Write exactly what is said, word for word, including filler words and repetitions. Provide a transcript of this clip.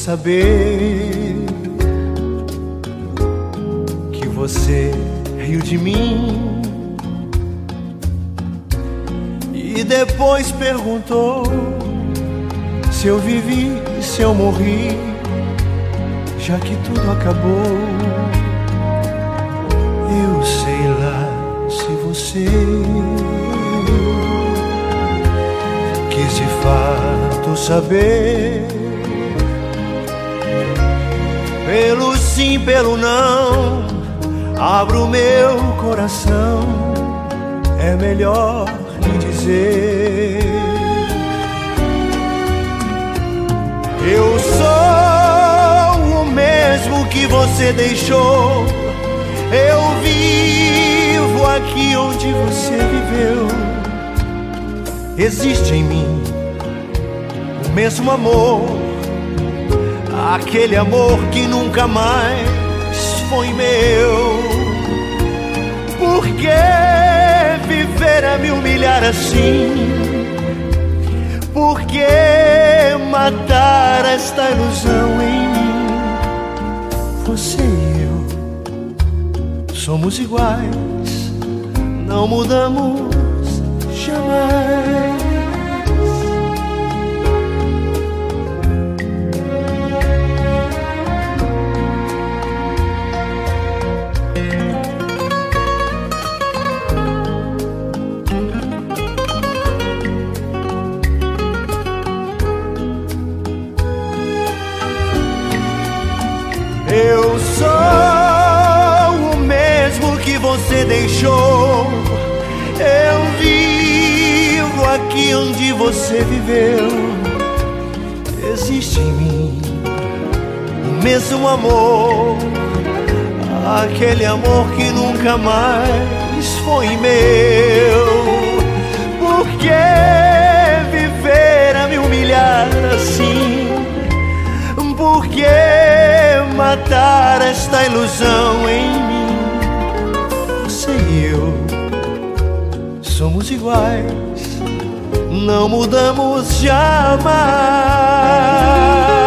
saber que você riu de mim e depois perguntou se eu vivi, se eu morri, já que tudo acabou. Eu sei lá se você quis de fato saber, pelo sim, pelo não, abro meu coração, é melhor lhe dizer. Eu sou o mesmo que você deixou, eu vivo aqui onde você viveu. Existe em mim o mesmo amor, aquele amor que nunca mais foi meu. Por que viver a me humilhar assim? Por que matar esta ilusão em mim? Você e eu somos iguais, não mudamos jamais. Eu sou o mesmo que você deixou, eu vivo aqui onde você viveu. Existe em mim o mesmo amor, aquele amor que nunca mais foi meu. Por que viver a me humilhar assim? Por que matar esta ilusão em mim? Você e eu somos iguais, não mudamos jamais.